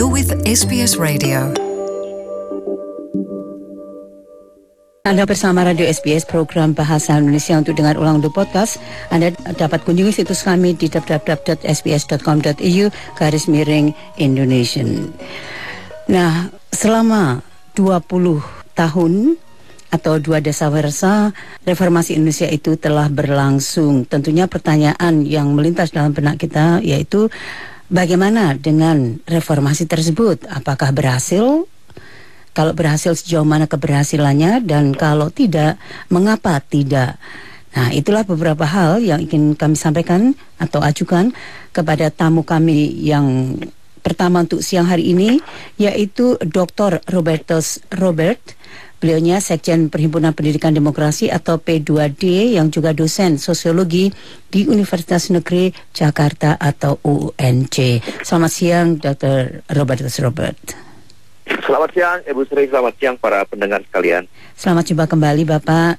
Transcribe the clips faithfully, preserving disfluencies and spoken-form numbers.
You're with S B S Radio. Anda bersama Radio S B S program Bahasa Indonesia. Untuk dengar ulang The Podcast, Anda dapat kunjungi situs kami di w w w dot s b s dot com dot a u garis miring Indonesian. Nah, selama dua puluh tahun atau dua dasawarsa reformasi Indonesia itu telah berlangsung. Tentunya pertanyaan yang melintas dalam benak kita yaitu bagaimana dengan reformasi tersebut? Apakah berhasil? Kalau berhasil, sejauh mana keberhasilannya? Dan kalau tidak, mengapa tidak? Nah, itulah beberapa hal yang ingin kami sampaikan atau ajukan kepada tamu kami yang pertama untuk siang hari ini, yaitu Doktor Robertus Robert. Beliaunya Sekjen Perhimpunan Pendidikan Demokrasi atau P dua D yang juga dosen sosiologi di Universitas Negeri Jakarta atau U N C. Selamat siang, Doktor Robertus Robert. Selamat siang, Ibu Sri. Selamat siang para pendengar sekalian. Selamat jumpa kembali, Bapak.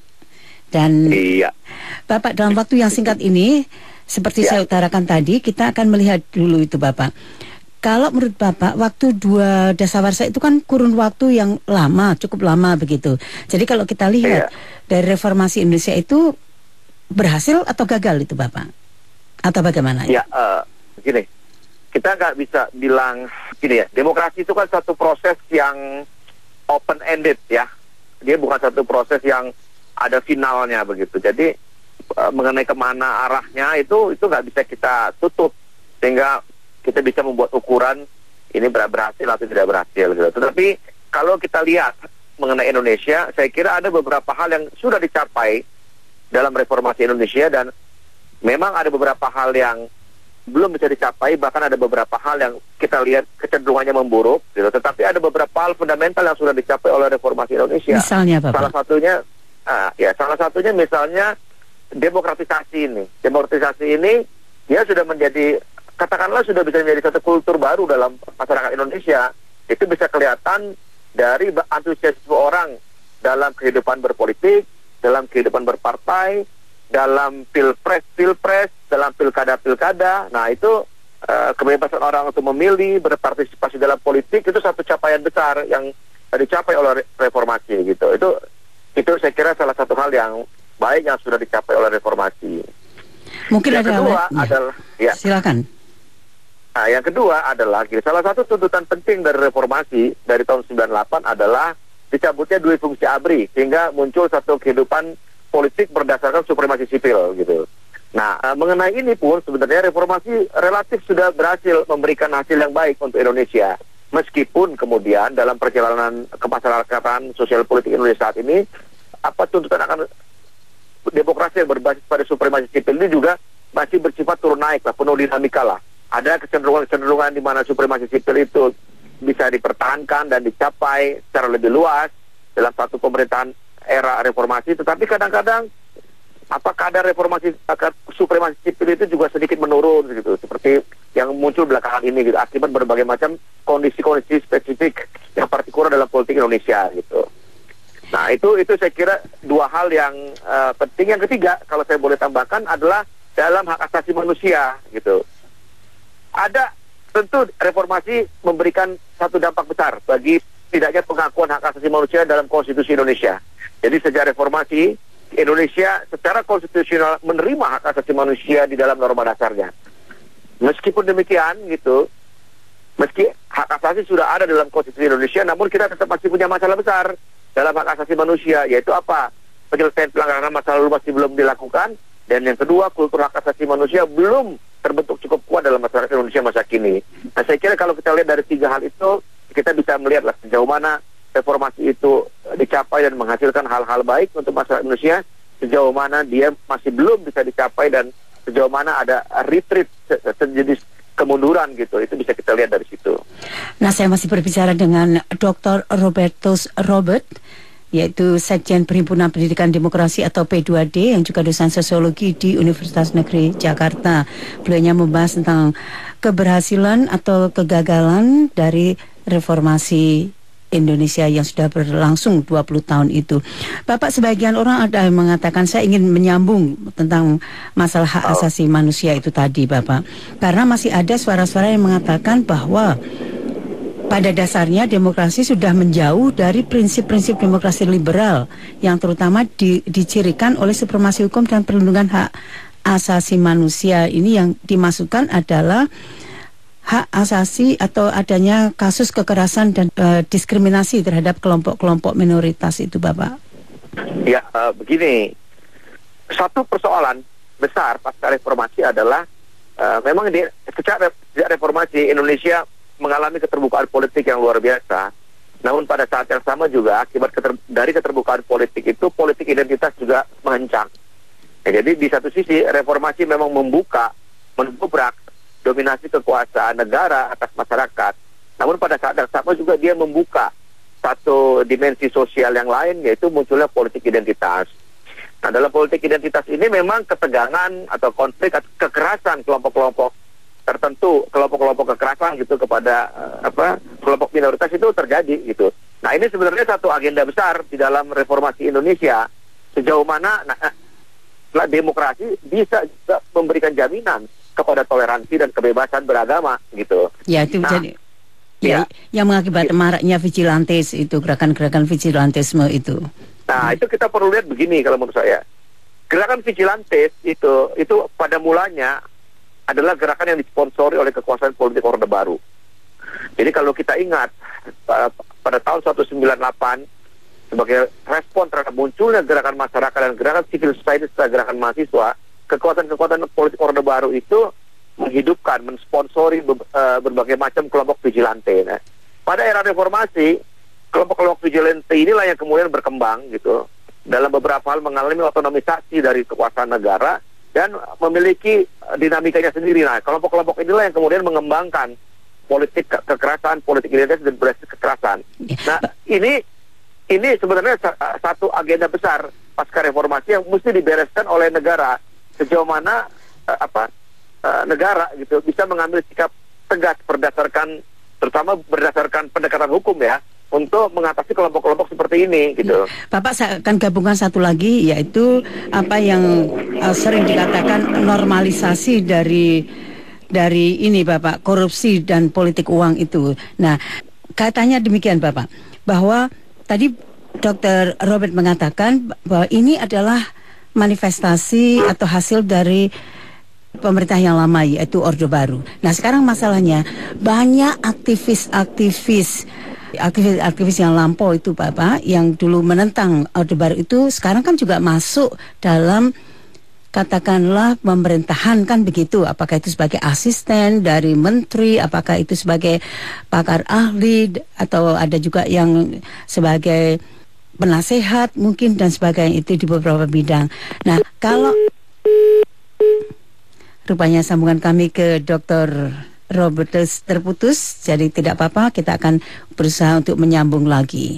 Dan iya, Bapak, dalam waktu yang singkat ini, seperti ya. saya utarakan tadi, kita akan melihat dulu itu, Bapak. Kalau menurut Bapak, waktu dua dasawarsa itu kan kurun waktu yang lama, cukup lama begitu. Jadi kalau kita lihat ya. dari reformasi Indonesia itu berhasil atau gagal itu, Bapak? Atau bagaimana? Ya, uh, gini, kita nggak bisa bilang gini ya. Demokrasi itu kan satu proses yang open-ended ya. Dia bukan satu proses yang ada finalnya begitu. Jadi uh, mengenai kemana arahnya itu itu nggak bisa kita tutup sehingga kita bisa membuat ukuran ini berhasil atau tidak berhasil gitu. Tetapi kalau kita lihat mengenai Indonesia, saya kira ada beberapa hal yang sudah dicapai dalam reformasi Indonesia dan memang ada beberapa hal yang belum bisa dicapai, bahkan ada beberapa hal yang kita lihat kecenderungannya memburuk gitu. Tetapi ada beberapa hal fundamental yang sudah dicapai oleh reformasi Indonesia. Misalnya, Bapak? Salah satunya uh, ya salah satunya misalnya demokratisasi ini. Demokratisasi ini dia sudah menjadi, katakanlah sudah bisa menjadi satu kultur baru dalam masyarakat Indonesia. Itu bisa kelihatan dari antusiasme orang dalam kehidupan berpolitik, dalam kehidupan berpartai, dalam pilpres-pilpres, dalam pilkada-pilkada. Nah itu uh, kebebasan orang untuk memilih, berpartisipasi dalam politik itu satu capaian besar yang uh, dicapai oleh reformasi gitu. Itu itu saya kira salah satu hal yang baik yang sudah dicapai oleh reformasi. Mungkin yang ada kedua ya. adalah ya. Silakan. Nah, yang kedua adalah gini, salah satu tuntutan penting dari reformasi dari tahun sembilan puluh delapan adalah dicabutnya dua fungsi ABRI sehingga muncul satu kehidupan politik berdasarkan supremasi sipil gitu. Nah, uh, mengenai ini pun sebenarnya reformasi relatif sudah berhasil memberikan hasil yang baik untuk Indonesia. Meskipun kemudian dalam perjalanan kemasyarakatan sosial politik Indonesia saat ini, apa tuntutan akan demokrasi yang berbasis pada supremasi sipil ini juga masih bersifat turun naik lah, penuh dinamika lah. Ada kecenderungan-kecenderungan di mana supremasi sipil itu bisa dipertahankan dan dicapai secara lebih luas dalam satu pemerintahan era reformasi, tetapi kadang-kadang apa kadar reformasi supremasi sipil itu juga sedikit menurun gitu, seperti yang muncul belakangan ini gitu, akibat berbagai macam kondisi-kondisi spesifik yang partikular dalam politik Indonesia gitu. Nah itu itu saya kira dua hal yang uh, penting. Yang ketiga, kalau saya boleh tambahkan, adalah dalam hak asasi manusia gitu. Ada tentu reformasi memberikan satu dampak besar bagi tidaknya pengakuan hak asasi manusia dalam konstitusi Indonesia. Jadi sejak reformasi, Indonesia secara konstitusional menerima hak asasi manusia di dalam norma dasarnya. Meskipun demikian gitu, meski hak asasi sudah ada dalam konstitusi Indonesia, namun kita tetap masih punya masalah besar dalam hak asasi manusia, yaitu apa? Penyelesaian pelanggaran masa lalu masih belum dilakukan, dan yang kedua, kultur hak asasi manusia belum terbentuk cukup kuat dalam masyarakat Indonesia masa kini. Nah, saya kira kalau kita lihat dari tiga hal itu, kita bisa melihatlah sejauh mana reformasi itu dicapai dan menghasilkan hal-hal baik untuk masyarakat Indonesia, sejauh mana dia masih belum bisa dicapai dan sejauh mana ada retreat, sejenis kemunduran gitu. Itu bisa kita lihat dari situ. Nah, saya masih berbicara dengan Doktor Robertus Robert, yaitu Sekjen Perhimpunan Pendidikan Demokrasi atau P dua D yang juga dosen sosiologi di Universitas Negeri Jakarta. Beliau membahas tentang keberhasilan atau kegagalan dari reformasi Indonesia yang sudah berlangsung dua puluh tahun itu. Bapak, sebagian orang ada yang mengatakan saya ingin menyambung tentang masalah hak asasi manusia itu tadi, Bapak. Karena masih ada suara-suara yang mengatakan bahwa pada dasarnya demokrasi sudah menjauh dari prinsip-prinsip demokrasi liberal yang terutama di, dicirikan oleh supremasi hukum dan perlindungan hak asasi manusia. Ini yang dimasukkan adalah hak asasi atau adanya kasus kekerasan dan uh, diskriminasi terhadap kelompok-kelompok minoritas itu, Bapak. Ya, uh, begini, satu persoalan besar pasca reformasi adalah uh, memang di sejak, sejak reformasi Indonesia mengalami keterbukaan politik yang luar biasa. Namun pada saat yang sama juga akibat keter, dari keterbukaan politik itu politik identitas juga mengencang. Ya, jadi di satu sisi reformasi memang membuka, mendobrak dominasi kekuasaan negara atas masyarakat. Namun pada saat yang sama juga dia membuka satu dimensi sosial yang lain, yaitu munculnya politik identitas. Nah, dalam politik identitas ini memang ketegangan atau konflik atau kekerasan kelompok-kelompok tertentu, kelompok-kelompok kekerasan gitu kepada uh, apa kelompok minoritas itu terjadi gitu. Nah, ini sebenarnya satu agenda besar di dalam reformasi Indonesia, sejauh mana nah, nah, demokrasi bisa juga memberikan jaminan kepada toleransi dan kebebasan beragama gitu. Ya, itu nah, jadi ya, ya yang mengakibatkan maraknya vigilantes itu, gerakan-gerakan vigilantisme itu. Nah, itu kita perlu lihat begini kalau menurut saya. Gerakan vigilantes itu itu pada mulanya adalah gerakan yang disponsori oleh kekuasaan politik Orde Baru. Jadi kalau kita ingat pada tahun seribu sembilan ratus sembilan puluh delapan sebagai respon terhadap munculnya gerakan masyarakat dan gerakan civil society serta gerakan mahasiswa, kekuatan-kekuatan politik Orde Baru itu menghidupkan, mensponsori berbagai macam kelompok vigilante. Nah, pada era reformasi, kelompok-kelompok vigilante inilah yang kemudian berkembang gitu, dalam beberapa hal mengalami otonomisasi dari kekuasaan negara dan memiliki dinamikanya sendiri. Nah, kelompok-kelompok inilah yang kemudian mengembangkan politik ke kekerasan, politik identitas dan berbasis kekerasan. Nah, ini ini sebenarnya satu agenda besar pasca reformasi yang mesti dibereskan oleh negara, sejauh mana uh, apa uh, negara gitu bisa mengambil sikap tegas berdasarkan, terutama berdasarkan pendekatan hukum ya, untuk mengatasi kelompok-kelompok seperti ini gitu. Bapak, saya akan gabungkan satu lagi, yaitu apa yang uh, sering dikatakan normalisasi dari dari ini Bapak, korupsi dan politik uang itu. Nah, katanya demikian Bapak, bahwa tadi Dokter Robert mengatakan bahwa ini adalah manifestasi atau hasil dari pemerintah yang lama, yaitu Orde Baru. Nah, sekarang masalahnya banyak aktivis-aktivis aktivis-aktivis yang lampau itu Bapak, yang dulu menentang Orde Baru itu sekarang kan juga masuk dalam katakanlah pemerintahan, kan begitu. Apakah itu sebagai asisten dari menteri, apakah itu sebagai pakar ahli, atau ada juga yang sebagai penasehat mungkin dan sebagainya, itu di beberapa bidang. Nah, kalau rupanya sambungan kami ke Dokter Robertus terputus, jadi tidak apa-apa, kita akan berusaha untuk menyambung lagi.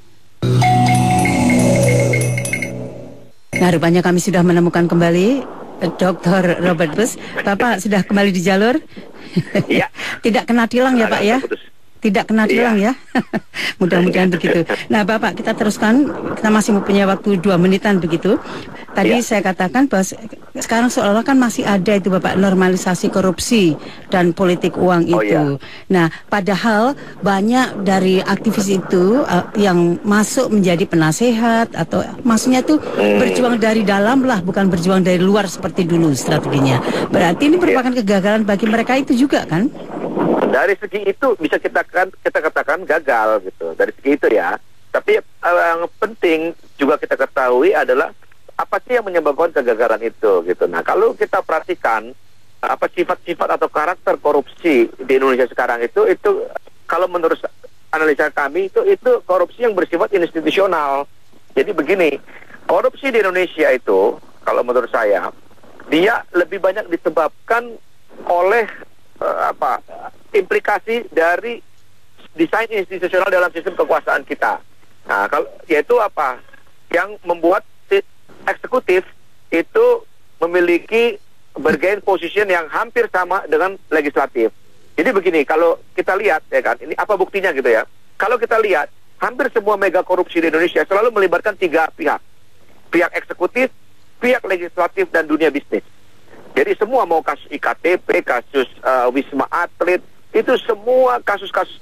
Nah, rupanya kami sudah menemukan kembali Dokter Robertus. Bapak sudah kembali di jalur? Iya. Tidak kena tilang ya Pak ya? Tidak kena tilang ya? Mudah-mudahan begitu. Nah Bapak, kita teruskan, kita masih punya waktu dua menitan begitu. Tadi ya, saya katakan bahwa sekarang seolah-olah kan masih ada itu Bapak, normalisasi korupsi dan politik uang itu. Oh, ya. Nah, padahal banyak dari aktivis itu uh, yang masuk menjadi penasehat, atau maksudnya tuh hmm. berjuang dari dalam lah, bukan berjuang dari luar seperti dulu strateginya. Berarti ini merupakan ya. kegagalan bagi mereka itu juga kan? Dari segi itu bisa kita kan kita katakan gagal gitu. Dari segi itu ya. Tapi uh, yang penting juga kita ketahui adalah apa sih yang menyebabkan kegagalan itu gitu. Nah, kalau kita perhatikan apa sifat-sifat atau karakter korupsi di Indonesia sekarang itu itu kalau menurut analisa kami itu itu korupsi yang bersifat institusional. Jadi begini, korupsi di Indonesia itu kalau menurut saya dia lebih banyak disebabkan oleh uh, apa implikasi dari desain institusional dalam sistem kekuasaan kita. Nah, kalau yaitu apa yang membuat eksekutif itu memiliki bargain position yang hampir sama dengan legislatif. Jadi begini, kalau kita lihat ya kan, ini apa buktinya gitu ya. Kalau kita lihat, hampir semua mega korupsi di Indonesia selalu melibatkan tiga pihak. Pihak eksekutif, pihak legislatif, dan dunia bisnis. Jadi semua mau kasus I K T P, kasus uh, Wisma Atlet, itu semua kasus-kasus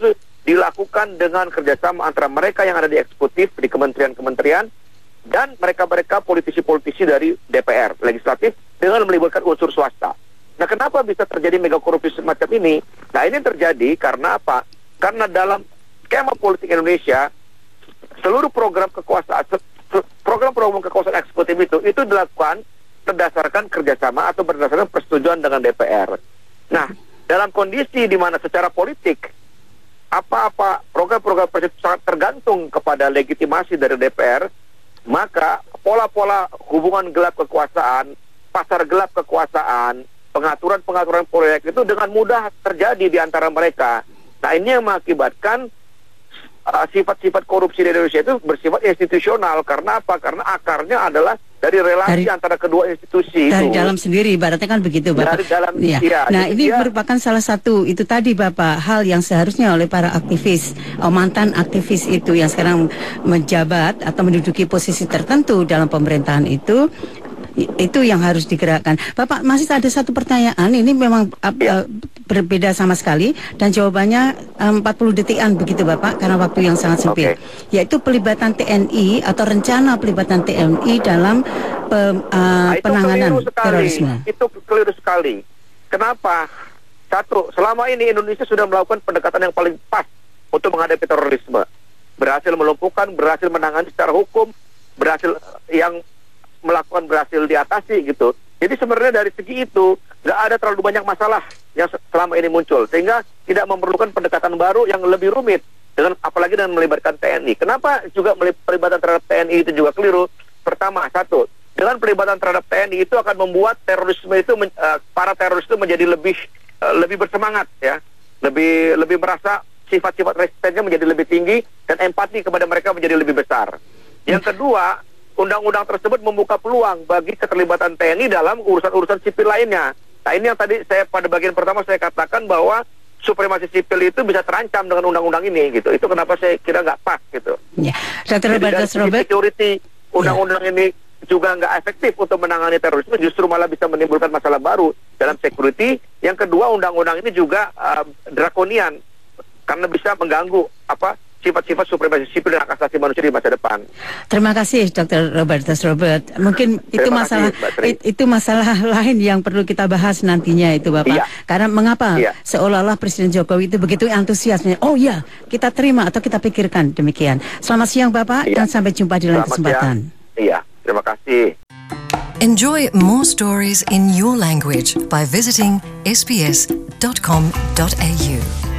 dilakukan dengan kerjasama antara mereka yang ada di eksekutif, di kementerian-kementerian, dan mereka-mereka politisi-politisi dari D P R, legislatif, dengan melibatkan unsur swasta. Nah, kenapa bisa terjadi mega korupsi semacam ini? Nah, ini terjadi karena apa? Karena dalam skema politik Indonesia, seluruh program kekuasaan, program-program kekuasaan eksekutif itu, itu dilakukan berdasarkan kerjasama atau berdasarkan persetujuan dengan D P R. Nah, dalam kondisi di mana secara politik, apa-apa program-program tersebut sangat tergantung kepada legitimasi dari D P R, maka pola-pola hubungan gelap kekuasaan, pasar gelap kekuasaan, pengaturan-pengaturan proyek itu dengan mudah terjadi di antara mereka. Nah, ini yang mengakibatkan uh, sifat-sifat korupsi di Indonesia itu bersifat institusional. Karena apa? Karena akarnya adalah dari relasi dari, antara kedua institusi dari itu. Dari dalam sendiri, ibaratnya kan begitu, Bapak. Dari dalam, ya. Ya, nah, ini dia, merupakan salah satu, itu tadi Bapak, hal yang seharusnya oleh para aktivis, oh, mantan aktivis itu yang sekarang menjabat atau menduduki posisi tertentu dalam pemerintahan itu, itu yang harus digerakkan. Bapak, masih ada satu pertanyaan, ini memang uh, berbeda sama sekali, dan jawabannya um, empat puluh detikan begitu Bapak, karena waktu yang sangat sempit. Okay. Yaitu pelibatan T N I atau rencana pelibatan T N I dalam pe, uh, nah, penanganan terorisme. Itu keliru sekali. Kenapa? Satu, selama ini Indonesia sudah melakukan pendekatan yang paling pas untuk menghadapi terorisme. Berhasil melumpuhkan, berhasil menangani secara hukum, berhasil yang melakukan berhasil diatasi gitu. Jadi sebenarnya dari segi itu nggak ada terlalu banyak masalah yang selama ini muncul, sehingga tidak memerlukan pendekatan baru yang lebih rumit, dengan apalagi dengan melibatkan T N I. Kenapa juga pelibatan terhadap T N I itu juga keliru? Pertama, satu, dengan pelibatan terhadap T N I itu akan membuat terorisme itu uh, para teroris itu menjadi lebih uh, lebih bersemangat ya, lebih lebih merasa sifat-sifat resistennya menjadi lebih tinggi dan empati kepada mereka menjadi lebih besar. Yang kedua, undang-undang tersebut membuka peluang bagi keterlibatan T N I dalam urusan-urusan sipil lainnya. Nah, ini yang tadi saya pada bagian pertama saya katakan bahwa supremasi sipil itu bisa terancam dengan undang-undang ini gitu. Itu kenapa saya kira nggak pas gitu. Ya, Doktor Robert Robert. Security undang-undang ya. ini juga nggak efektif untuk menangani terorisme, justru malah bisa menimbulkan masalah baru dalam security. Yang kedua, undang-undang ini juga uh, drakonian karena bisa mengganggu apa sifat-sifat supremasi sipil dan hak asasi manusia di masa depan. Terima kasih Doktor Robertus Robert. Mungkin itu Terima masalah kasih, itu masalah lain yang perlu kita bahas nantinya itu Bapak. Iya. Karena mengapa iya. seolah-olah Presiden Jokowi itu begitu antusiasnya. Oh ya, kita terima atau kita pikirkan demikian. Selamat siang Bapak iya. dan sampai jumpa di lain kesempatan. Siang. Iya, terima kasih. Enjoy more stories in your language by visiting s b s dot com dot a u.